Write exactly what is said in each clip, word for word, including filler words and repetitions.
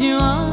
you are.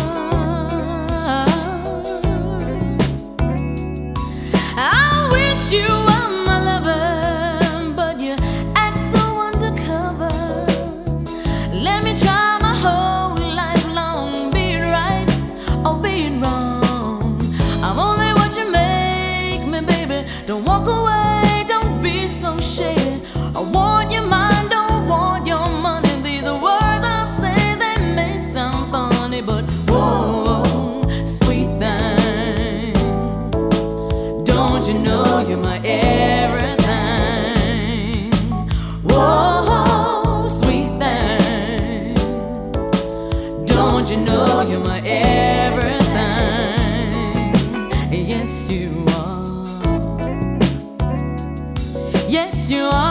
I wish you were my lover, but you act so undercover. Let me try my whole life long, be it right or be it wrong. I'm only what you make me, baby. Don't walk away, don't be so shady. I want your mind, don't want your money. These are words I say, they may sound funny, but whoa, sweet thing, don't you know you're my everything? Whoa, sweet thing, don't you know you're my everything? Yes, you are. Yes, you are.